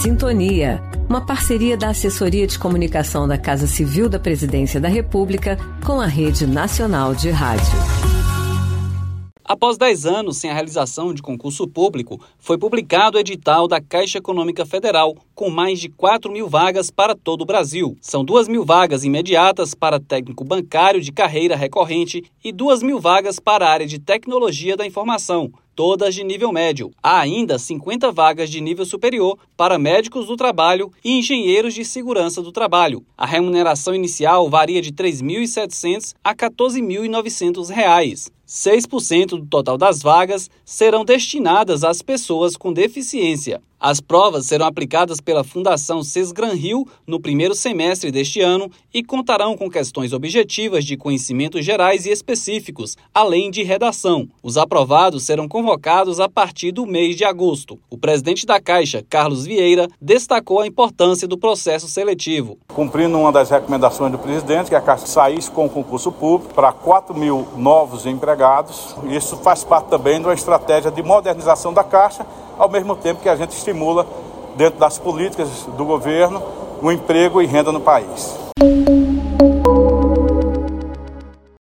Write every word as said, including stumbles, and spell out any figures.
Sintonia, uma parceria da Assessoria de Comunicação da Casa Civil da Presidência da República com a Rede Nacional de Rádio. Após dez anos sem a realização de concurso público, foi publicado o edital da Caixa Econômica Federal, com mais de quatro mil vagas para todo o Brasil. São duas mil vagas imediatas para técnico bancário de carreira recorrente e duas mil vagas para a área de tecnologia da informação, todas de nível médio. Há ainda cinquenta vagas de nível superior para médicos do trabalho e engenheiros de segurança do trabalho. A remuneração inicial varia de três mil e setecentos a quatorze mil e novecentos reais. seis por cento do total das vagas serão destinadas às pessoas com deficiência. As provas serão aplicadas pela Fundação Sesgran Rio no primeiro semestre deste ano e contarão com questões objetivas de conhecimentos gerais e específicos, além de redação. Os aprovados serão convocados a partir do mês de agosto. O presidente da Caixa, Carlos Vieira, destacou a importância do processo seletivo. Cumprindo uma das recomendações do presidente, que a Caixa saísse com o concurso público para quatro mil novos empregados. Isso faz parte também de uma estratégia de modernização da Caixa, ao mesmo tempo que a gente estimula, dentro das políticas do governo, o emprego e renda no país.